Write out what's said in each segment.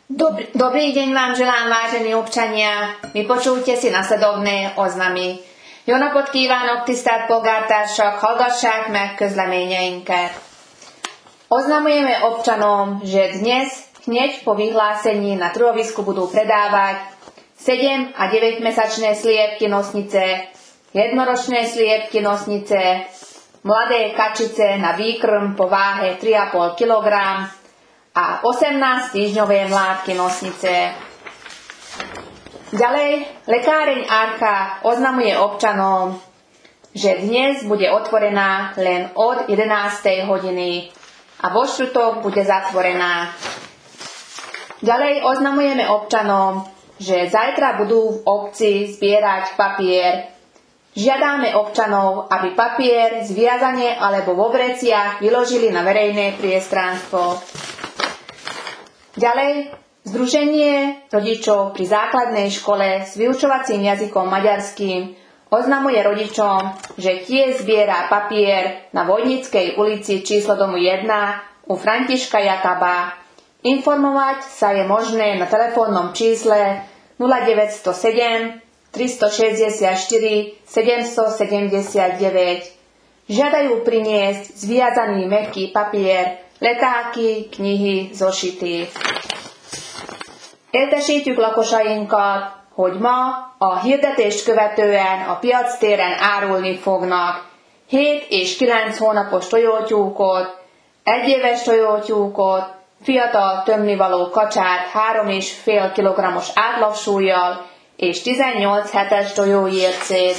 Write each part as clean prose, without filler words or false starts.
Dobrý deň vám želám, vážení občania. Vypočujte si nasledovné oznamy. Jo napot kívánok, tisztelt polgártársak, hallgassák meg közleményeinket. Oznamujeme občanom, že dnes hneď po vyhlásení na trhovisku budú predávať 7 a 9 mesačné sliepky nosnice, jednoročné sliepky nosnice, mladé kačice na výkrm po váhe 3,5 kg a 18 týždňové mládky nosnice. Ďalej, lekáreň Archa oznamuje občanom, že dnes bude otvorená len od 11. hodiny a vo štvrtok bude zatvorená. Ďalej oznamujeme občanom, že zajtra budú v obci zbierať papier. Žiadame občanov, aby papier zviazane alebo vo vreciach vyložili na verejné priestranstvo. Ďalej, Združenie rodičov pri základnej škole s vyučovacím jazykom maďarským oznamuje rodičom, že tiež zbiera papier na Vojnickej ulici číslo domu 1 u Františka Jakaba. Informovať sa je možné na telefónnom čísle 0907 364 779. Žiadajú priniesť zviazaný mäkký papier, letáky, knihy, zošity. Értesítjük lakosainkat, hogy ma a hirdetést követően a piactéren árulni fognak 7 és 9 hónapos tojótyúkot, 1 éves tojótyúkot, fiatal tömnivaló kacsát 3,5 kg-os átlagsúllyal és 18 hetes tojóércét.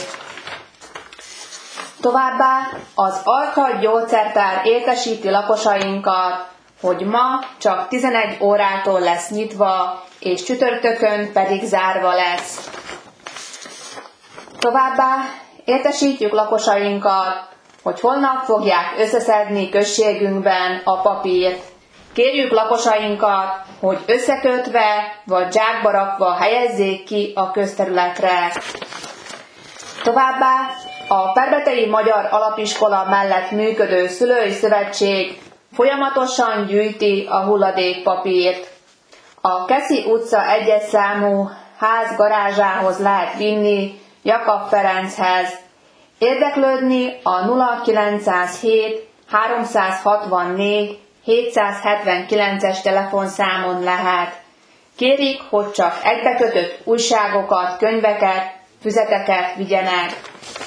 Továbbá az Archa gyógyszertár értesíti lakosainkat, hogy ma csak 11 órától lesz nyitva, és csütörtökön pedig zárva lesz. Továbbá értesítjük lakosainkat, hogy holnap fogják összeszedni községünkben a papírt. Kérjük lakosainkat, hogy összekötve vagy zsákba rakva helyezzék ki a közterületre. Továbbá a Perbetei Magyar Alapiskola mellett működő Szülői Szövetség folyamatosan gyűjti a hulladékpapírt. A Keszi utca 1-es számú ház garázsához lehet vinni Jakab Ferenchez. Érdeklődni a 0907 364 779-es telefonszámon lehet. Kérik, hogy csak egybekötött újságokat, könyveket, füzeteket vigyenek.